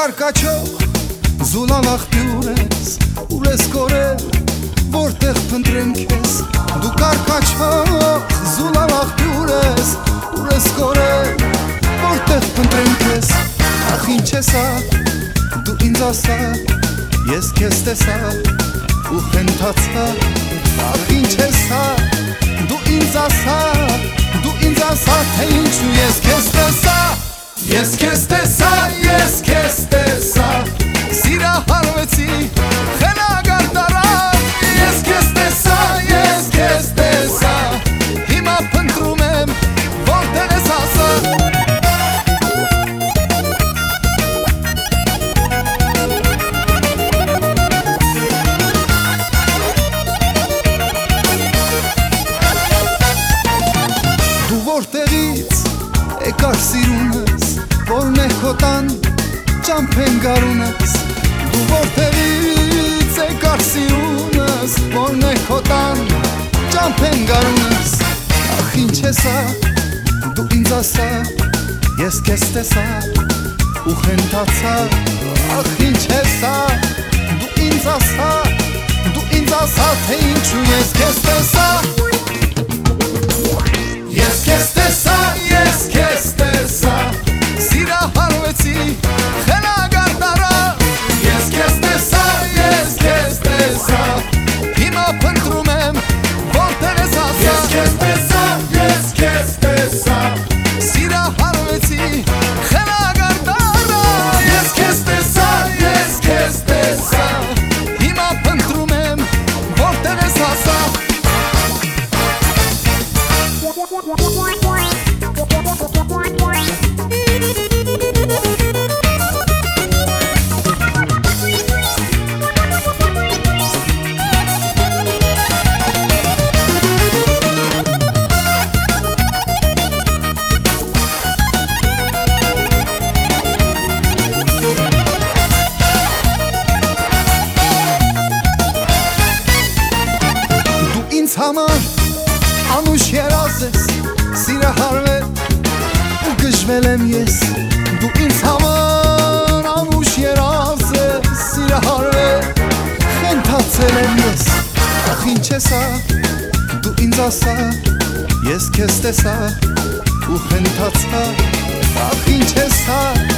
կարկաչող զուլան աղբյուր ես, ուր ես կորել, որտեղ փնտրեմ քեզ։ Դու կարկաչող զուլան աղբյուր ես, ուր ես կորել, որտեղ փնտրեմ քեզ։ Ախ ինչ է սա, դու ինձ ասա, ես քեզ տեսա ու խենթացա։ Ախ ինչ է սա, դու ինձ ասա, թե ինչու ես քեզ տեսա։ Ես քեզ տեսա, ես քեզ տեսա, սիրահարվեցի, խելագար տարա։ Ես քեզ տեսա, ես քեզ տեսա, հիմա փնտրում եմ, որտեղ ես ասա։ Դու որտեղից եկար սիրունս, որն է քո տան ճամփեն գարունս։ Դու որտեղից եկար սիրունս, որն է քո տան ճամփեն գարունս։ Ախ ինչ է սա, դու ինձ ասա, ես քեզ տեսա ու խենթացա։ Ախ ինչ է սա, դու ինձ ասա, թե ինչու ես քեզ տեսա։ Ես քեզ տեսա, ես քեզ տեսա, սիրահարվեցի, խելագար տարա։ Ես քեզ տեսա, ես քեզ տեսա, հիմա փնտրում եմ, որտեղ ես ասա։ Ես քեզ տեսա, ես քեզ տեսա, սիրահարվեցի, խելագար տարա։ Ես քեզ տեսա, ես քեզ տեսա, հիմա փնտրում եմ, որտեղ ես ասա։ Ինձ համար անուշ երազ ես, սիրահարվել ու գժվել եմ ես։ Դու ինձ համար անուշ երազ ես, սիրահարվել, խենթացել եմ ես։ Ախ ինչ է սա, դու ինձ ասա, ես քեզ տեսա ու խենթացա։ Ախ ինչ է սա,